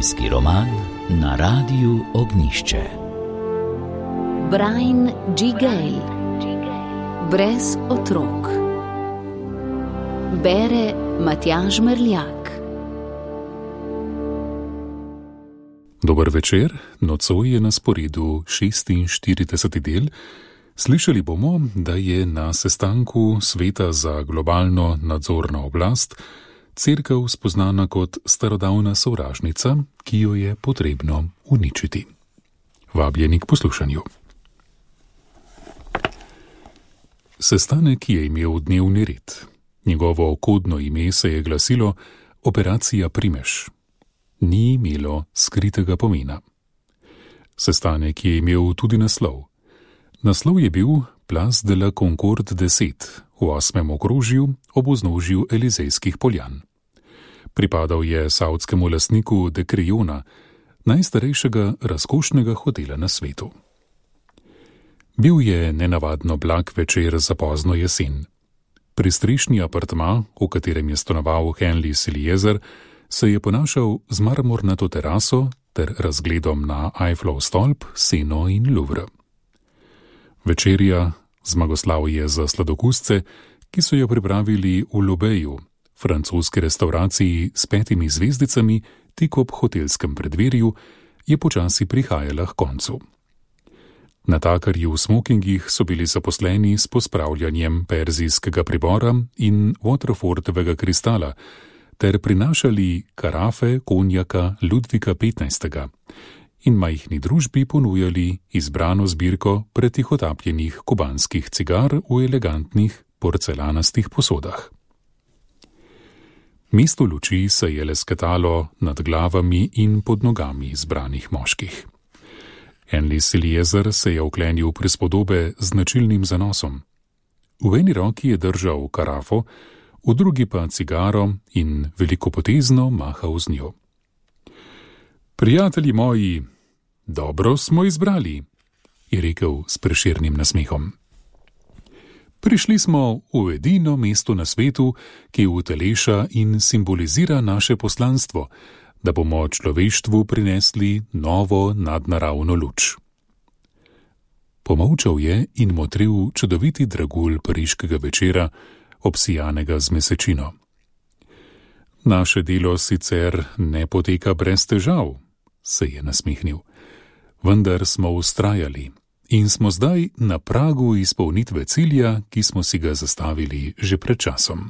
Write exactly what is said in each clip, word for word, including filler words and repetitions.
Družinski roman na Radiu Ognjišče. Brian G. Gale. Brez otrok. Bere Matjaž Merljak. Dober večer, nocoj je na sporedu šestinštirideseti del. Slišali bomo, da je na sestanku Sveta za globalno nadzorno oblast cerkev spoznana kot starodavna sovražnica, ki jo je potrebno uničiti. Vabljeni k poslušanju. Sestanek je imel dnevni red. Njegovo kodno ime se je glasilo Operacija Primež. Ni imelo skritega pomena. Sestanek je imel tudi naslov. Naslov je bil Place de la Concorde deset v osmem okrožju ob vznožju Elizejskih poljan. Pripadal je savdskemu lastniku de Crillona, najstarejšega razkošnega hotela na svetu. Bil je nenavadno blag večer za pozno jesen. Pristrešni apartma, v katerem je stanoval Henry Siliezer, se je ponašal z marmornato teraso ter razgledom na Eiffelov stolp, Seno in Louvre. Večerja, zmagoslavje za sladokusce, ki so jo pripravili v Lobeju, francoski restavraciji s petimi zvezdicami tik ob hotelskem predverju, je počasi prihajala k koncu. Natakarji v smokingih so bili zaposleni s pospravljanjem perzijskega pribora in Waterfordovega kristala ter prinašali karafe konjaka Ludvika petnajstega in majhni družbi ponujali izbrano zbirko pretihotapljenih kubanskih cigar v elegantnih porcelanastih posodah. Mesto luči se je lesketalo nad glavami in pod nogami izbranih moških. Henry Siliezer se je oklenil prispodobe z značilnim zanosom. V eni roki je držal karafo, v drugi pa cigaro in velikopotezno mahal z njo. Prijatelji moji, dobro smo izbrali, je rekel s prešernim nasmehom. Prišli smo v edino mesto na svetu, ki uteleša in simbolizira naše poslanstvo, da bomo človeštvu prinesli novo nadnaravno luč. Pomolčal je in motril čudoviti dragulj pariškega večera, obsijanega z mesečino. Naše delo sicer ne poteka brez težav, se je nasmehnil, vendar smo vztrajali in smo zdaj na pragu izpolnitve cilja, ki smo si ga zastavili že pred časom.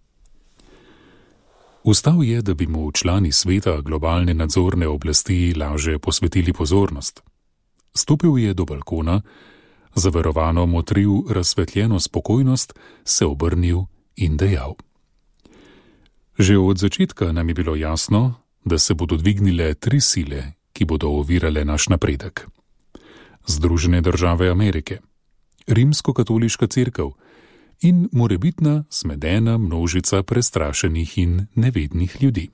Vstal je, da bi mu člani sveta globalne nadzorne oblasti laže posvetili pozornost. Stopil je do balkona, zaverovano motril razsvetljeno spokojnost, se obrnil in dejal. Že od začetka nam je bilo jasno, da se bodo dvignile tri sile, ki bodo ovirale naš napredek. Združene države Amerike, rimsko-katoliška cerkev in morebitna smedena množica prestrašenih in nevednih ljudi.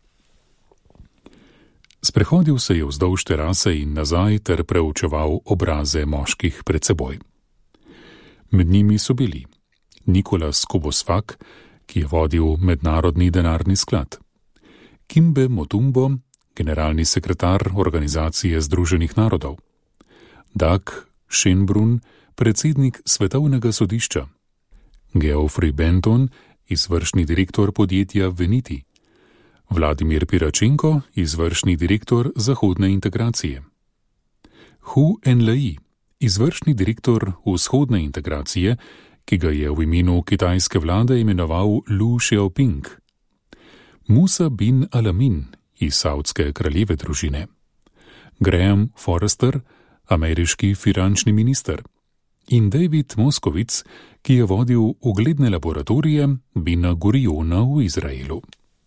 Sprehodil se je vzdolž terase in nazaj ter preučeval obraze moških pred seboj. Med njimi so bili Nicolas Kobosfak, ki je vodil Mednarodni denarni sklad, Kimbe Motumbo, generalni sekretar Organizacije združenih narodov, Doug Schönbrunn, predsednik Svetovnega sodišča, Geoffrey Benton, izvršni direktor podjetja Veniti, Vladimir Piračenko, izvršni direktor zahodne integracije, Hu Enlai, izvršni direktor vzhodne integracije, ki ga je v imenu kitajske vlade imenoval Lu Xiaoping, Musa bin Alamin iz saudske kraljeve družine, Graham Forrester, ameriški finančni minister, in David Moskovic, ki je vodil ugledne laboratorije Bina Guriona v Izraelu.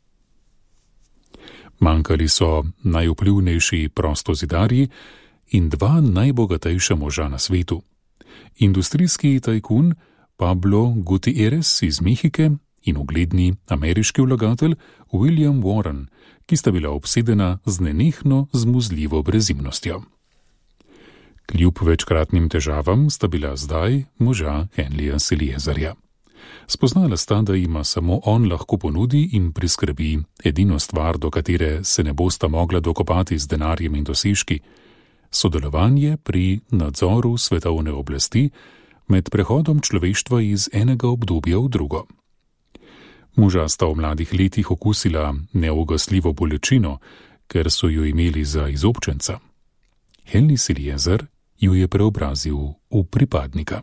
Manjkali so najvplivnejši prostozidarji in dva najbogatejša moža na svetu, industrijski tajkun Pablo Gutierrez iz Mehike in ugledni ameriški vlagatelj William Warren, ki sta bila obsedena z nenehno zmuzljivo brezimnostjo. Kljub večkratnim težavam sta bila zdaj moža Henryja Siliezerja. Spoznala sta, da ima samo on lahko ponudi in priskrbi edino stvar, do katere se ne bosta mogla dokopati z denarjem in dosežki, sodelovanje pri nadzoru svetovne oblasti med prehodom človeštva iz enega obdobja v drugo. Moža sta v mladih letih okusila neugasljivo bolečino, ker so jo imeli za izobčenca. Henry Siljezer ju je preobrazil v pripadnika.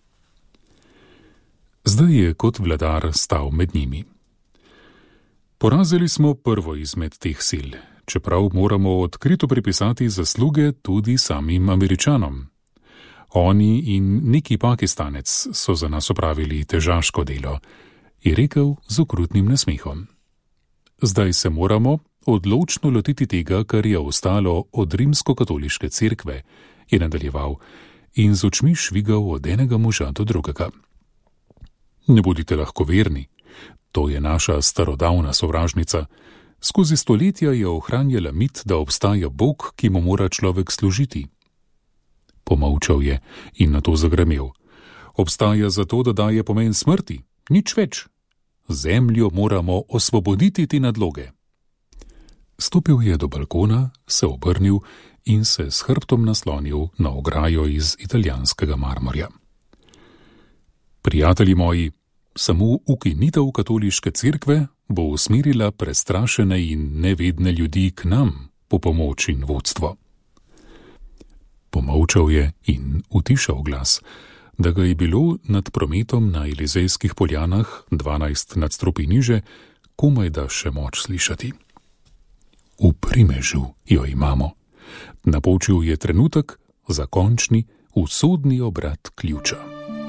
Zdaj je kot vladar stal med njimi. Porazili smo prvo izmed teh sil, čeprav moramo odkrito pripisati zasluge tudi samim Američanom. Oni in neki Pakistanec so za nas opravili težaško delo, je rekel z okrutnim nasmehom. Zdaj se moramo odločno lotiti tega, kar je ostalo od rimsko-katoliške cerkve, je nadaljeval in z očmi švigal od enega moža do drugega. Ne bodite lahko verni, to je naša starodavna sovražnica. Skozi stoletja je ohranjala mit, da obstaja Bog, ki mu mora človek služiti. Pomolčal je in nato zagremel. Obstaja zato, da daje pomen smrti, nič več. Zemljo moramo osvoboditi te nadloge. Stopil je do balkona, se obrnil in se s hrbtom naslonil na ograjo iz italijanskega marmorja. Prijatelji moji, samo ukinitev katoliške cerkve bo usmerila prestrašene in nevedne ljudi k nam po pomoč in vodstvo. Pomolčal je in utišal glas, da ga je bilo nad prometom na Elizejskih poljanah, dvanajst nadstropij niže, komaj da še moč slišati. V primežu jo imamo. Napočil je trenutek za končni, usodni obrat ključa.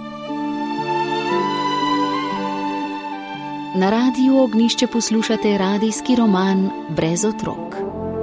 Na Radiu Ognjišče poslušate radijski roman Brez otrok.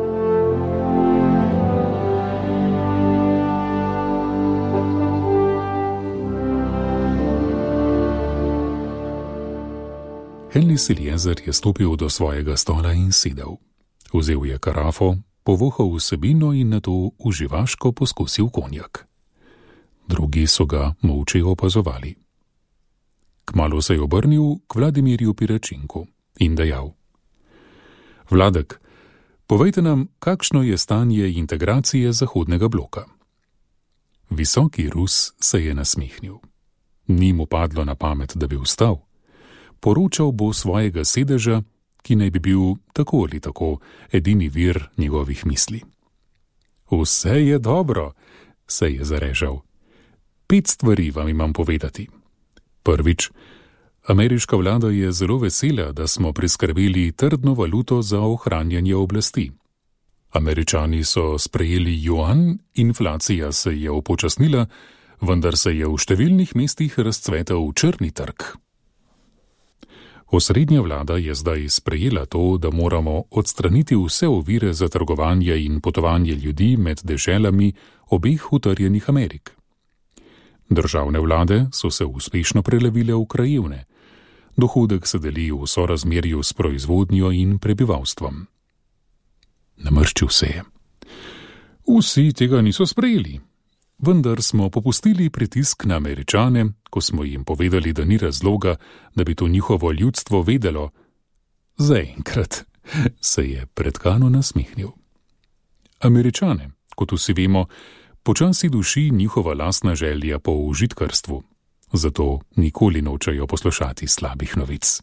Henry Siljezer je stopil do svojega stola in sedel. Vzel je karafo, povohal vsebino in nato uživaško poskusil konjak. Drugi so ga molče opazovali. Kmalu se je obrnil k Vladimirju Piračinku in dejal: Vladek, povejte nam, kakšno je stanje integracije Zahodnega bloka. Visoki Rus se je nasmehnil. Ni mu padlo na pamet, da bi vstal. Poročal bo svojega sedeža, ki naj bi bil tako ali tako edini vir njegovih misli. Vse je dobro, se je zarežal. Pet stvari vam imam povedati. Prvič, ameriška vlada je zelo vesela, da smo priskrbeli trdno valuto za ohranjanje oblasti. Američani so sprejeli juan, inflacija se je upočasnila, vendar se je v številnih mestih razcvetal črni trg. Osrednja vlada je zdaj sprejela to, da moramo odstraniti vse ovire za trgovanje in potovanje ljudi med deželami obeh utrjenih Amerik. Državne vlade so se uspešno prelevile v krajevne. Dohodek se deli v sorazmerju s proizvodnjo in prebivalstvom. Namrščil se je. Vsi tega niso sprejeli. Vendar smo popustili pritisk na Američane, ko smo jim povedali, da ni razloga, da bi to njihovo ljudstvo vedelo. Zaenkrat se je pretkano nasmehnil. Američane, kot vsi vemo, počasi duši njihova lastna želja po užitkarstvu, zato nikoli nočejo poslušati slabih novic.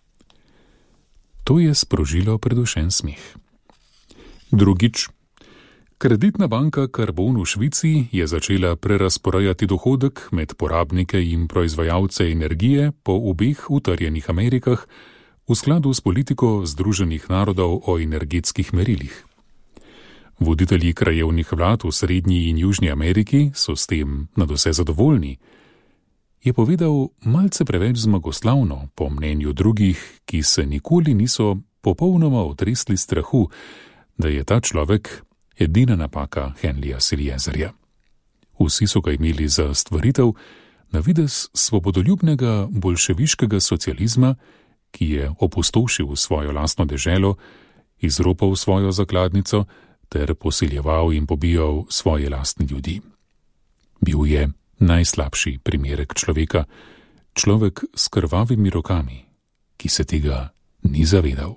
To je sprožilo predušen smeh. Drugič, kreditna banka Karbon v Švici je začela prerasporajati dohodek med porabnike in proizvajalce energije po obeh utrjenih Amerikah v skladu s politiko Združenih narodov o energetskih merilih. Voditelji krajevnih vlad v Srednji in Južni Ameriki so s tem nadvse zadovoljni, je povedal malce preveč zmagoslavno, po mnenju drugih, ki se nikoli niso popolnoma otresli strahu, da je ta človek edina napaka Henryja Siljezerja. Vsi so ga imeli za stvaritev na videz svobodoljubnega bolševiškega socializma, ki je opustošil svojo lastno deželo, izropal svojo zakladnico ter posiljeval in pobijal svoje lastne ljudi. Bil je najslabši primerek človeka, človek s krvavimi rokami, ki se tega ni zavedal.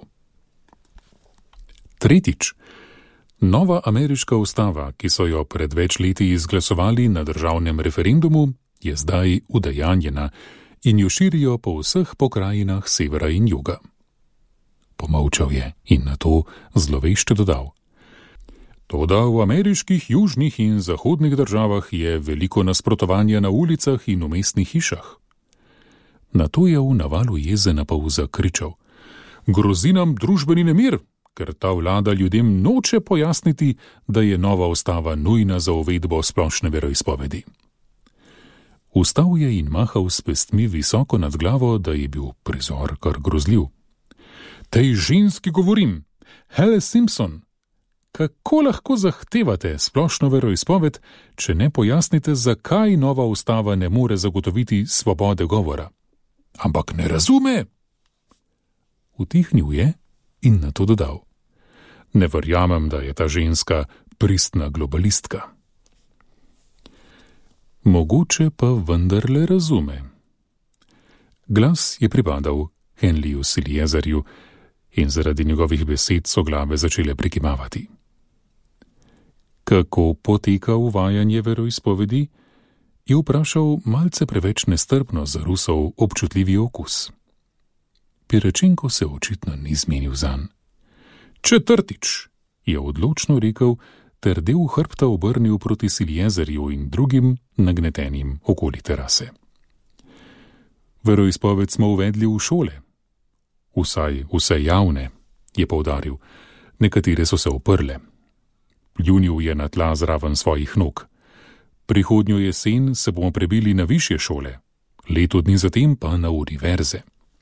Tretjič. Nova ameriška ustava, ki so jo pred več leti izglasovali na državnem referendumu, je zdaj udejanjena in jo širijo po vseh pokrajinah severa in juga. Pomolčal je in nato zlovešče dodal. Toda v ameriških južnih in zahodnih državah je veliko nasprotovanja na ulicah in v mestnih hišah. Nato je v navalu jeze napol zakričal. Grozi nam družbeni nemir, ker ta vlada ljudem noče pojasniti, da je nova ustava nujna za uvedbo splošne veroizpovedi. Vstal je in mahal s pestmi visoko nad glavo, da je bil prizor kar grozljiv. Tej ženski govorim, Helle Simpson, kako lahko zahtevate splošno veroizpoved, če ne pojasnite, zakaj nova ustava ne more zagotoviti svobode govora? Ampak ne razume! Utihnil je in nato dodal. Ne verjamem, da je ta ženska pristna globalistka. Mogoče pa vendarle razume. Glas je pripadal Henryju Siliezerju in zaradi njegovih besed so glave začele prikimavati. Kako poteka uvajanje veroizpovedi, je vprašal malce preveč nestrpno za Rusov občutljivi okus. Pirečenko se očitno ni zmenil zanj. Četrtič, je odločno rekel, ter del hrbta obrnil proti Siliezerju in drugim nagnetenim okoli terase. Veroizpoved smo uvedli v šole. Vsaj vse javne, je poudaril, nekatere so se oprle. Pljunil je na tla zraven svojih nog. Prihodnjo jesen se bomo prebili na višje šole, leto dni zatem pa na univerze.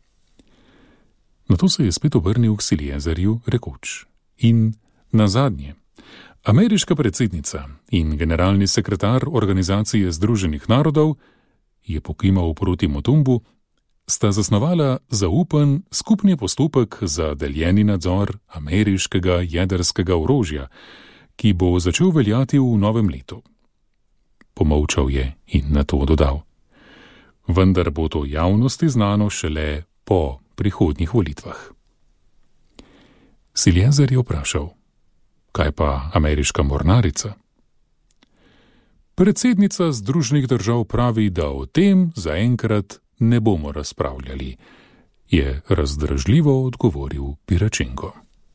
Nato se je spet obrnil k Siliezerju, rekoč. In nazadnje, ameriška predsednica in generalni sekretar Organizacije združenih narodov, je pokimal proti Mutombu, sta zasnovala zaupen skupni postopek za deljeni nadzor ameriškega jedrskega orožja, ki bo začel veljati v novem letu. Pomolčal je in nato dodal. Vendar bo to javnosti znano šele po prihodnjih volitvah. Siliezer je vprašal, kaj pa ameriška mornarica? Predsednica Združenih držav pravi, da o tem zaenkrat ne bomo razpravljali, je razdražljivo odgovoril Pirečenko.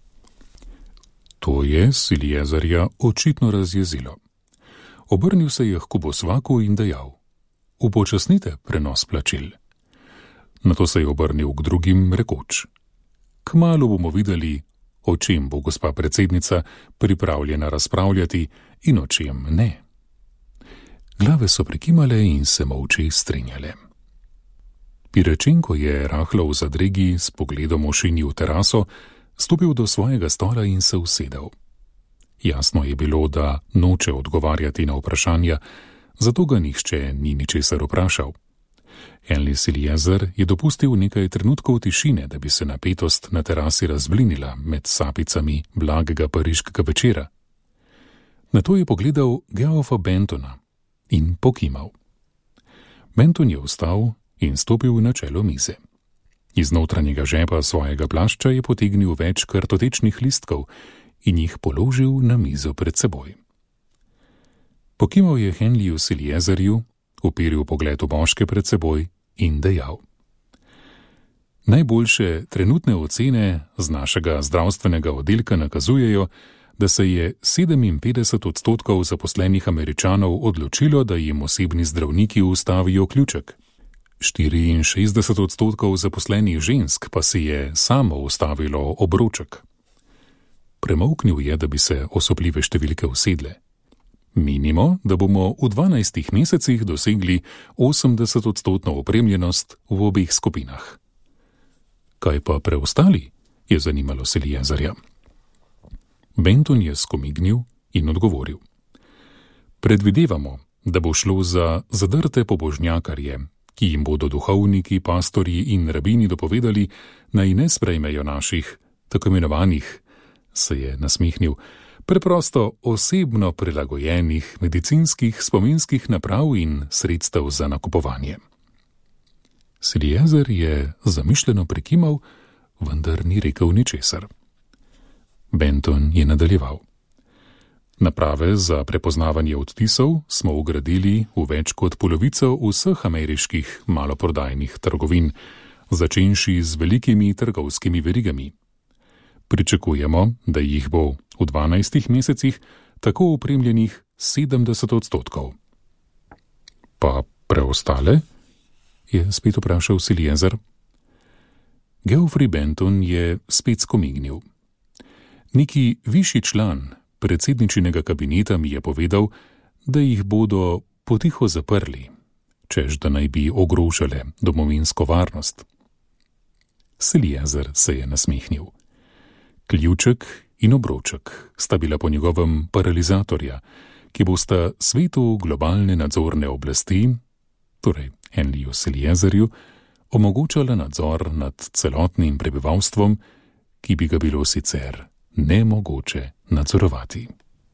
To je Siliezerja očitno razjezilo. Obrnil se je k Kubosvaku in dejal, upočasnite prenos plačil. Nato se je obrnil k drugim, rekoč, kmalu bomo videli, o čem bo gospa predsednica pripravljena razpravljati in o čem ne. Glave so prikimale in se molče strinjale. Pirečenko je rahlo v zadregi s pogledom ošinil teraso, stopil do svojega stola in se usedel. Jasno je bilo, da noče odgovarjati na vprašanja, zato ga nihče ni ničesar vprašal. Henry Siliezer je dopustil nekaj trenutkov tišine, da bi se napetost na terasi razblinila med sapicami blagega pariškega večera. Nato je pogledal Geoffa Bentona in pokimal. Benton je vstal in stopil na čelo mize. Iz notranjega žepa svojega plašča je potegnil več kartotečnih listkov in jih položil na mizo pred seboj. Pokimal je Henryju Siliezerju, uperil pogled v moške pred seboj in dejal. Najboljše trenutne ocene z našega zdravstvenega oddelka nakazujejo, da se je sedeminpetdeset odstotkov zaposlenih Američanov odločilo, da jim osebni zdravniki vstavijo ključek. štiriinšestdeset odstotkov zaposlenih žensk pa si je samo vstavilo obroček. Premolknil je, da bi se osupljive številke usedle. Menimo, da bomo v dvanajstih mesecih dosegli osemdeset odstotno opremljenost v obeh skupinah. Kaj pa preostali, je zanimalo Siliezerja. Benton je skomignil in odgovoril. Predvidevamo, da bo šlo za zadrte pobožnjakarje, ki jim bodo duhovniki, pastorji in rabini dopovedali, naj ne sprejmejo naših, tako imenovanih, se je nasmihnil, preprosto osebno prilagojenih medicinskih spominskih naprav in sredstev za nakupovanje. Seliezer je zamišljeno prekimal, vendar ni rekel ničesar. Benton je nadaljeval. Naprave za prepoznavanje odtisov smo vgradili v več kot polovico vseh ameriških maloprodajnih trgovin, začenši z velikimi trgovskimi verigami. Pričakujemo, da jih bo v dvanajstih mesecih tako opremljenih sedemdeset odstotkov. Pa preostale? Je spet vprašal Seliezer. Geoffrey Benton je spet skomignil. Neki višji član predsedničinega kabineta mi je povedal, da jih bodo potiho zaprli, češ da naj bi ogrožale domovinsko varnost. Seliezer se je nasmehnil. Ključek in obroček sta bila po njegovem paralizatorja, ki bosta svetu globalne nadzorne oblasti, torej Henryju Seliezerju, omogočala nadzor nad celotnim prebivalstvom, ki bi ga bilo sicer nemogoče nadzorovati.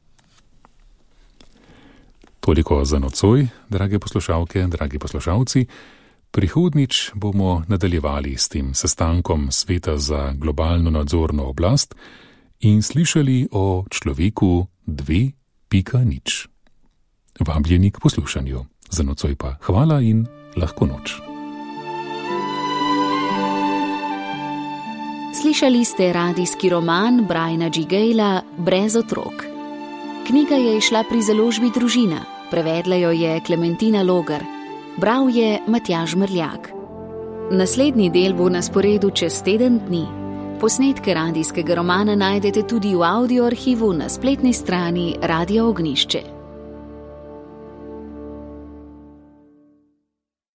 Toliko za nocoj, drage poslušalke, dragi poslušalci. Prihodnič bomo nadaljevali s tem sestankom Sveta za globalno nadzorno oblast in slišali o človeku dve pika nič. Vabljeni k poslušanju. Za nocoj pa hvala in lahko noč. Slišali ste radijski roman Briana G. Gayla Brez otrok. Knjiga je izšla pri založbi Družina, prevedla jo je Klementina Logar, bral je Matjaž Mrljak. Naslednji del bo na sporedu čez teden dni. Posnetke radijskega romana najdete tudi v audio arhivu na spletni strani Radia Ognjišče.